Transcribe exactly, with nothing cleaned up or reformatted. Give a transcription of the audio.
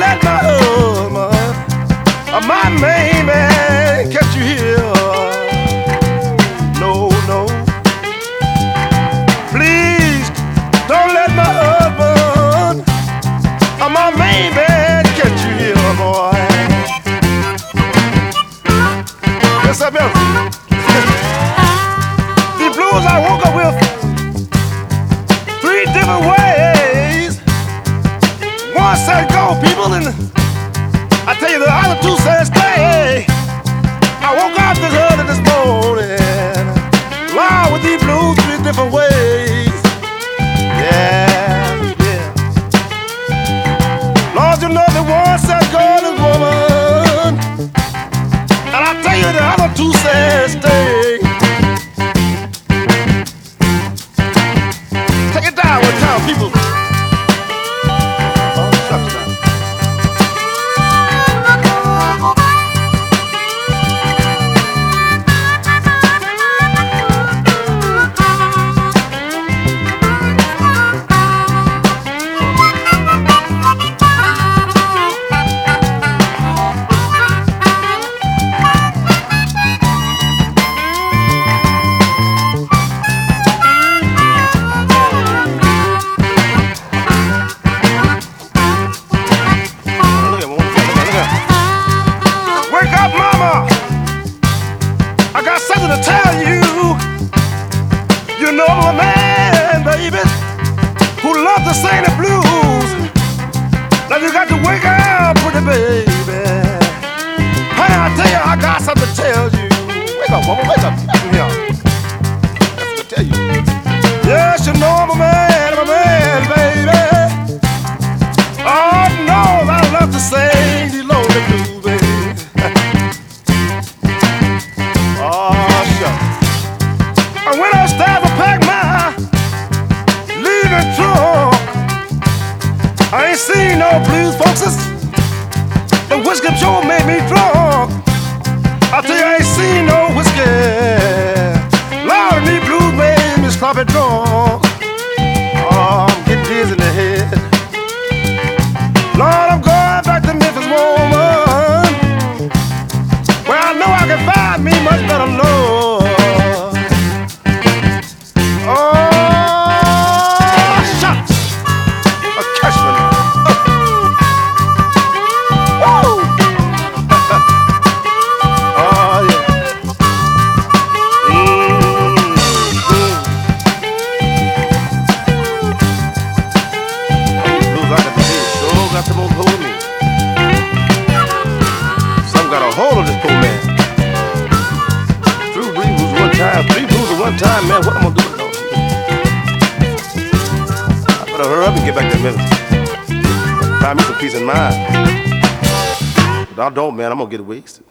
let my husband, uh, my main man, catch you here. No, no. Please don't let my husband, uh, my main man, catch you here, boy. Yes, I will. The blues I woke up with three different ways. One said go, people, and I tell you the other two said stay. I woke up this early this morning, Lord, with these blues three different ways. Yeah, yeah. Lord, you know the one said go, this woman, and I tell you the other two said stay. Take it down one time, people. Oh, shucks now. I got something to tell you. You know I'm a man, baby, who loves to sing the blues. Now you got to wake up, pretty baby. Honey, I tell you, I got something to tell you. Wake up, woman, wake up. Come here. That's what I tell you. Yes, you know I'm a man, I'm a man, baby. Oh, no, I love to sing these lonely blues, baby. And when I start to pack my leaving trunk, I ain't seen no blues folks. The whiskey sure made me drunk. I tell you, I ain't seen no whiskey. Lord, these blues made me sloppy drunk. Oh, I'm getting dizzy in the head. Lord, I'm going back to Memphis, woman, where I know I can find me much better love. Three blues at one time, man. What am I gonna do with those? I better hurry up and get back to Memphis. Find me some peace of mind. But I don't, man. I'm gonna get wasted.